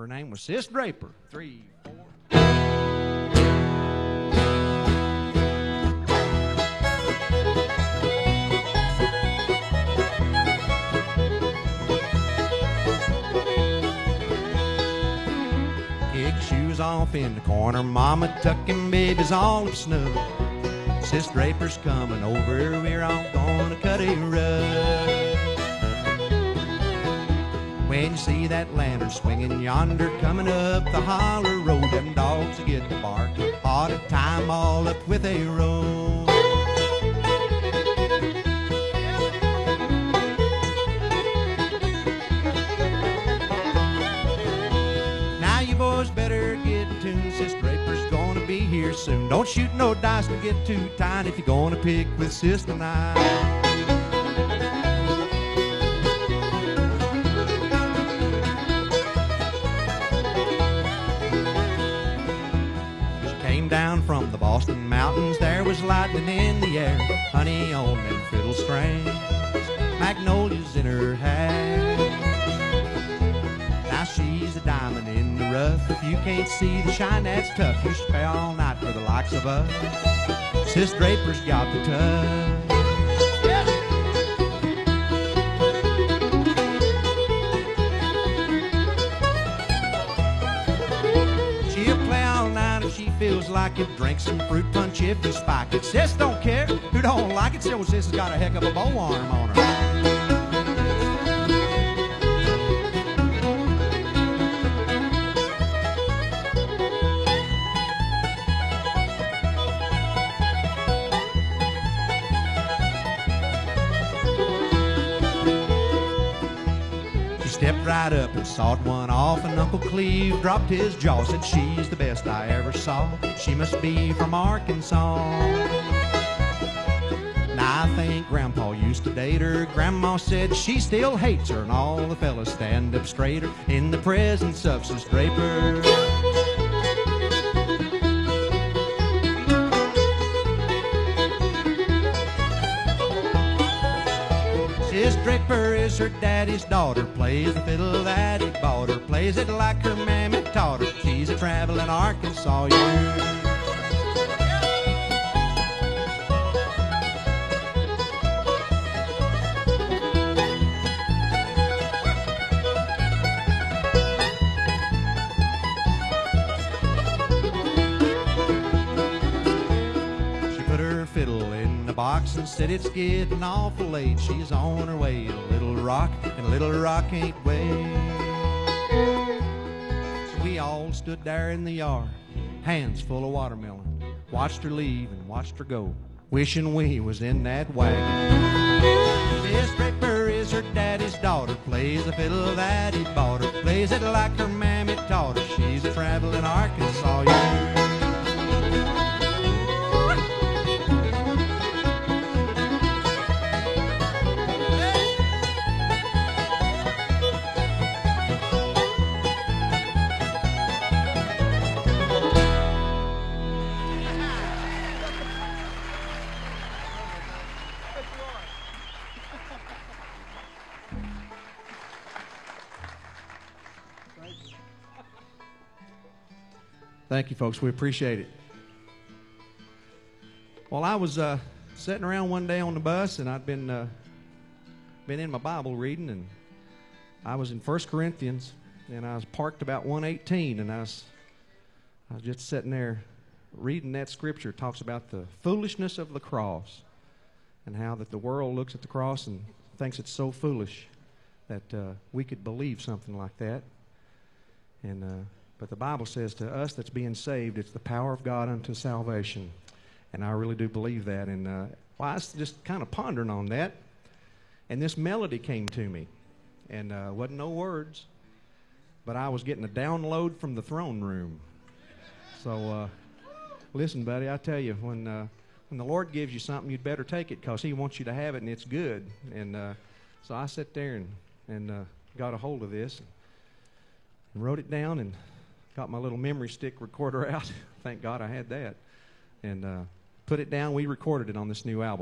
Her name was Sis Draper. 3, 4. Kick your shoes off in the corner, mama tucking babies all up snug. Sis Draper's coming over, we're all gonna cut a rug. When you see that lantern swinging yonder, coming up the holler road, them dogs will get to barking all the time, all up with a roll. Now you boys better get in tune, Sis Draper's gonna be here soon. Don't shoot no dice to get too tight if you're gonna pick with Sis tonight. Down from the Boston mountains, there was lightning in the air, honey on them fiddle strings, magnolias in her hair. Now she's a diamond in the rough. If you can't see the shine, that's tough. You should pay all night for the likes of us. Sis Draper's got the touch. Feels like it. Drink some fruit punch if you spike it. Sis don't care who don't like it. Still, Sis has got a heck of a bow arm on her. Stepped right up and sawed one off, and Uncle Cleve dropped his jaw. Said, she's the best I ever saw. She must be from Arkansas. Now I think Grandpa used to date her. Grandma said she still hates her, and all the fellas stand up straighter in the presence of Sis Draper. Sis Draper is her daddy's daughter, plays the fiddle that he bought her, plays it like her mammy taught her. She's a traveling Arkansas youth. Box and said it's getting awful late. She's on her way to Little Rock, and Little Rock ain't way. So we all stood there in the yard, hands full of watermelon, watched her leave and watched her go, wishing we was in that wagon. Sis Draper is her daddy's daughter, plays the fiddle that he bought her, plays it like her mammy taught her. She's a traveling Arkansas youth. Thank you, folks. We appreciate it. Well, I was sitting around one day on the bus, and I'd been in my Bible reading, and I was in 1 Corinthians, and I was parked about 118, and I was just sitting there reading that scripture. It talks about the foolishness of the cross, and how that the world looks at the cross and thinks it's so foolish that we could believe something like that. And but the Bible says to us that's being saved, it's the power of God unto salvation. And I really do believe that. And well, I was just kind of pondering on that. And this melody came to me. And wasn't no words. But I was getting a download from the throne room. So listen, buddy, I tell you, when the Lord gives you something, you'd better take it, because He wants you to have it, and it's good. And so I sat there and got a hold of this and wrote it down, and got my little memory stick recorder out. Thank God I had that. And put it down. We recorded it on this new album.